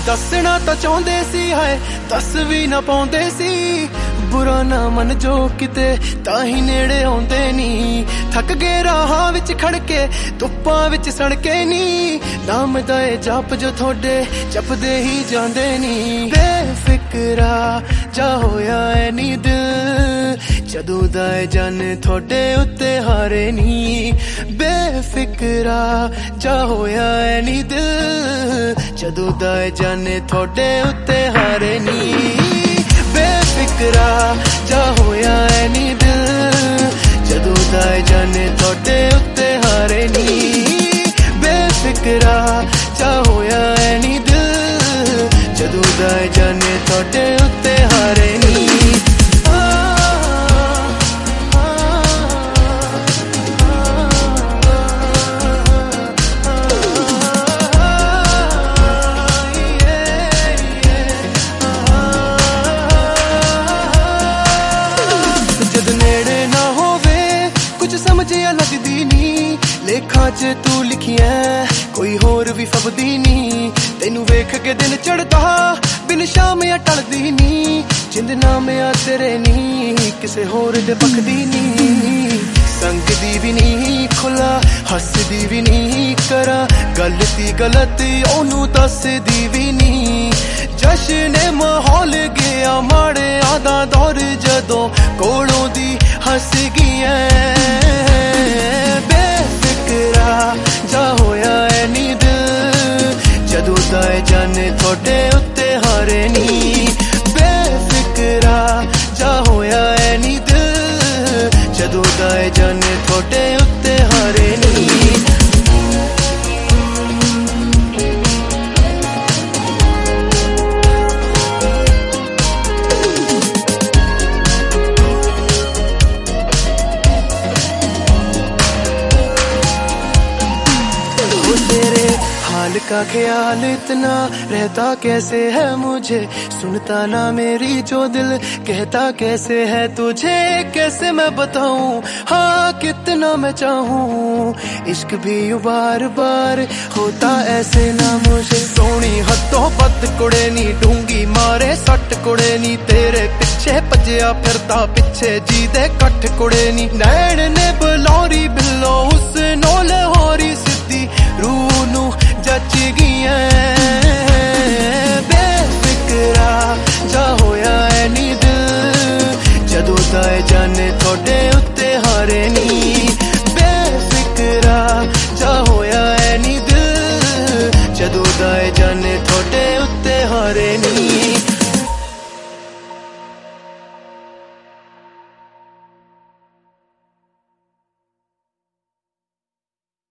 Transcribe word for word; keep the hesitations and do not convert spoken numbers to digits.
दसना तां चाहुंदे सी हाय दस भी ना पाउंदे सी बुरा ना मन जो किते ताही नेड़े आउंदे नी थक गए राहां विच खड़के धुप्पां विच सड़के नी नाम दा ए जप जो थोड़े जपदे ही जांदे नी बेफिक्रा जा होया ऐ नी दिल जदों दा ए जन थोड़े उत्ते हारे नी बेफिक्रा जा होया ऐ नी दिल जदों दा ए जन थोड़े उत्ते हारे नी बेफिक्रा जा होया ऐ नी दिल जदों दा ए जन थोड़े उत्ते हारे नी बेफिक्रा जा होया ऐ नी दिल जदों दा ए जन थोड़े उत्ते हारे नी समझिया लगदी नी लेखा च तू लिखिया कोई होर भी फबदी नी तेनू वेख के दिन चढ़दा बिन शाम या टलदी नी जिंद नाम आ तेरे नी किसे होर दे पखदी नी संगदी भी नी खुला हसदी भी नी करा गलती गलत ओनू दसदी भी नी जश्न माहौल गया माड़े आदा दौर जदों कोलों दी हस गई बेफिक्रा जा होया ऐ नी दिल जदों दा ए जन थोड़े उत्ते हारे नी बेफिक्रा जा होया ऐ नी दिल जदों दा ए जन थोड़े उत्ते हारे नी हाल का ख्याल इतना रहता कैसे है मुझे सुनता ना मेरी जो दिल कहता कैसे है तुझे कैसे मैं बताऊं हाँ कितना मैं चाहूं इश्क भी बार बार होता ऐसे ना मुझे सोनी हदों पत कुड़े नी ढूंगी मारे सट कुड़े नी तेरे पिछे भजया फिरता पिछे जी दे कठ कुड़े नी नैन ने बलौरी बिलो उस नो लाहौरी सिद्धी रूह नू जच गई बेफिक्रा जा होया ऐ नी दिल जदों दा ए जन थोड़े उत्ते हारे नी बेफिक्रा जा होया ऐ नी दिल जदों दा ए जन थोड़े उत्ते हारे नी